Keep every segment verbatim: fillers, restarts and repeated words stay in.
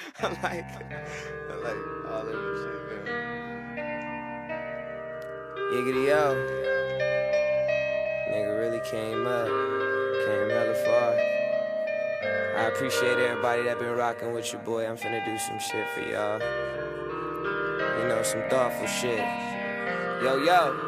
I like, I like all of this shit, man. Yiggity yo, nigga really came up, came hella far. I appreciate everybody that been rocking with your boy. I'm finna do some shit for y'all. You know, some thoughtful shit. Yo, yo.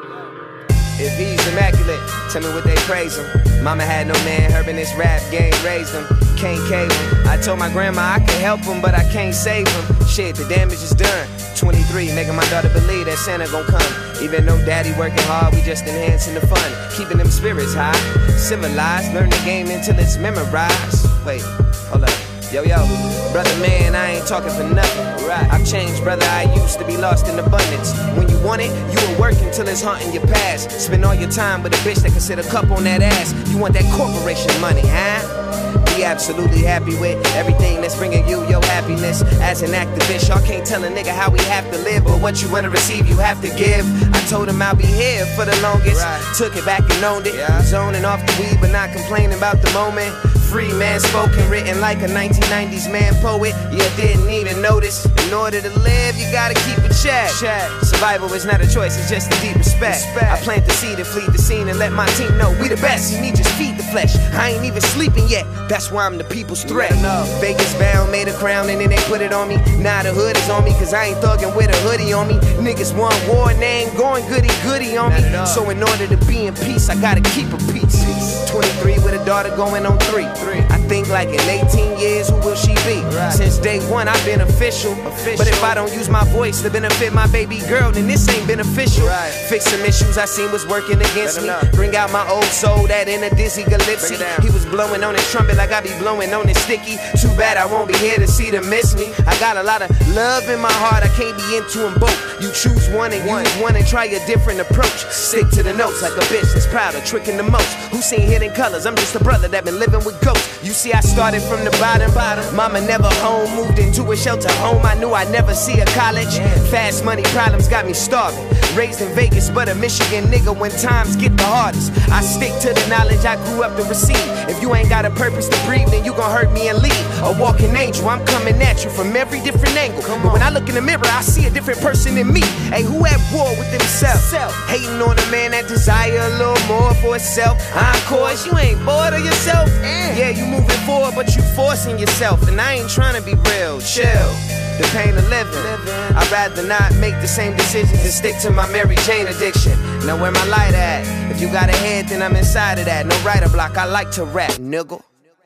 If he's immaculate, tell me what they praise him. Mama had no man, her in this rap game raised him. Can't cave him. I told my grandma I can help him, but I can't save him. Shit, the damage is done. twenty-three, making my daughter believe that Santa gon' come. Even though daddy working hard, we just enhancing the fun. Keeping them spirits high. Civilized, learn the game until it's memorized. Wait, hold up. Yo, yo, brother, man, I ain't talking for nothing. Right. I've changed, brother, I used to be lost in abundance. When you want it, you will work until it's haunting your past. Spend all your time with a bitch that can sit a cup on that ass. You want that corporation money, huh? Be absolutely happy with everything that's bringing you your happiness. As an activist, y'all can't tell a nigga how we have to live, but what you wanna receive, you have to give. I told him I'll be here for the longest. Right. Took it back and owned it. Yeah. Zoning off the weed, but not complaining about the moment. Free man spoken, written like a nineteen nineties man poet. You didn't even notice. In order to live, you gotta keep a check. check. Survival is not a choice, it's just a deep respect. respect. I plant the seed and fleet the scene and let my team know we the best. You need just feed the flesh. I ain't even sleeping yet. That's why I'm the people's threat. Vegas bound, made a crown and then they put it on me. Now the hood is on me, cause I ain't thuggin' with a hoodie on me. Niggas want war and they ain't going goody goody on me. So in order to be in peace, I gotta keep a peace. twenty-three with a daughter going on three. I think like in eighteen years, who will she be? Right. Since day one, I've been official. official. But if I don't use my voice to benefit my baby girl, then this ain't beneficial. Right. Fix some issues I seen was working against me. Know. Bring out my old soul, that inner Dizzy Gillespie. He was blowing on his trumpet like I be blowing on his sticky. Too bad I won't be here to see them miss me. I got a lot of love in my heart, I can't be into them both. You choose one and use one and try a different approach. Stick to the notes like a bitch that's proud of tricking the most. Who seen Hidden Colors? I'm just a brother that been living with ghosts. You see, I started from the bottom, bottom. Mama never home, moved into a shelter home. I knew I'd never see a college. Fast money problems got me starving. Raised in Vegas, but a Michigan nigga when times get the hardest. I stick to the knowledge I grew up to receive. If you ain't got a purpose to breathe, then you gon' hurt me and leave. A walking angel, I'm coming at you from every different angle. But when I look in the mirror, I see a different person in me. Hey, who at war with himself? Hating on a man that desire a little more for itself. Encores, you ain't bored of yourself? Yeah, you moving forward, but you forcing yourself. And I ain't trying to be real, chill. The pain of living. I'd rather not make the same decisions and stick to my Mary Jane addiction. Now where my light at? If you got a head, then I'm inside of that. No writer block, I like to rap, nigga.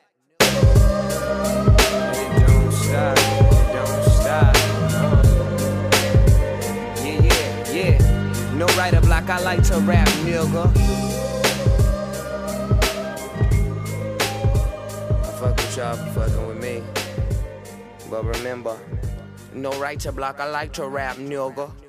Don't stop, don't stop. Yeah, yeah, yeah. No writer block, I like to rap, nigga. I fuck with y'all for fucking with me. But remember, no right to block, I like to rap, nigga.